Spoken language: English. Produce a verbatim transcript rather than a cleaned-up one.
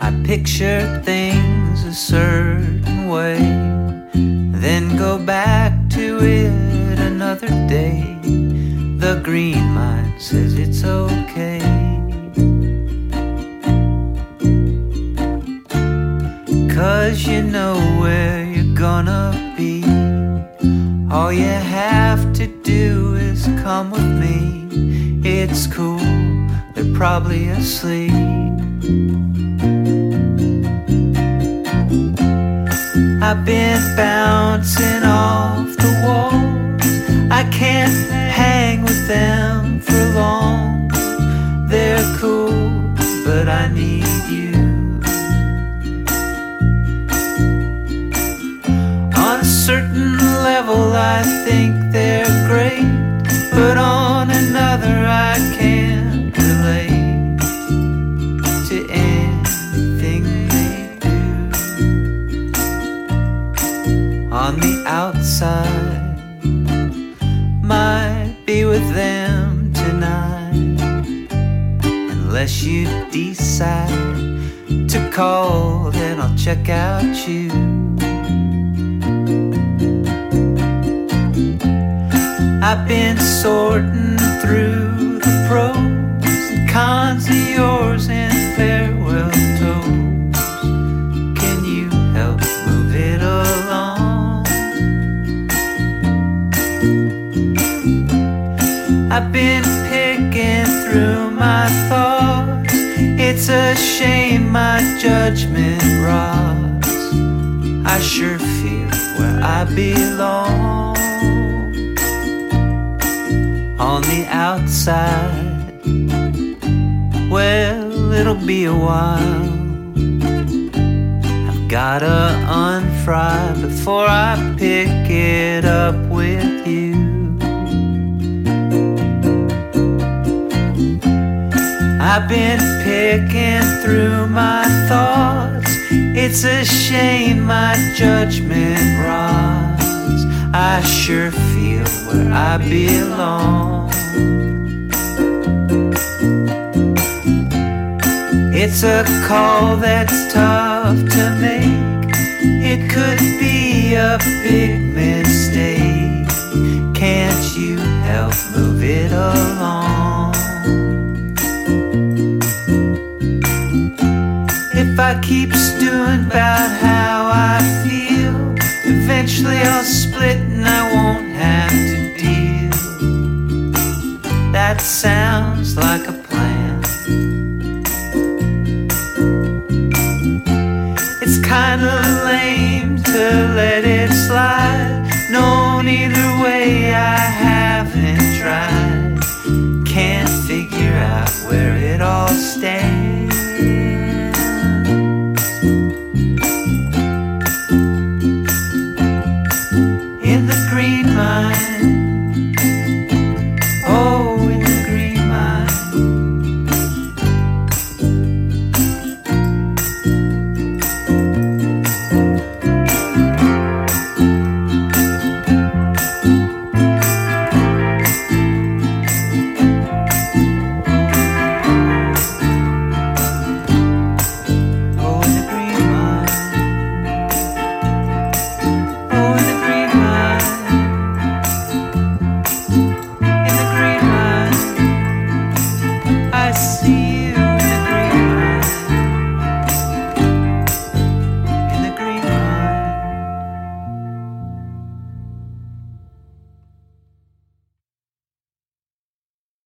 I picture things a certain way, then go back to it another day. The green mind says it's okay, 'cause you know where you're gonna be. All you have to do is come with me. It's cool, they're probably asleep. I've been bouncing off the walls. I can't hang with them for long. They're cool, but I need you. On a certain level I think they're great, but on another I can't relate to anything they do. On the outside, might be with them tonight, unless you decide to call, then I'll check out you. I've been sorting through the pros and cons of yours and farewell toes. Can you help move it along? I've been picking through my thoughts. It's a shame my judgment rots. I sure feel where I belong. On the outside, well, it'll be a while. I've gotta unfry before I pick it up with you. I've been picking through my thoughts. It's a shame my judgment rots. I sure feel where I belong. It's a call that's tough to make. It could be a big mistake. Can't you help move it along? If I keep stewing about how I feel, eventually I'll split and I won't have to deal. That sounds like a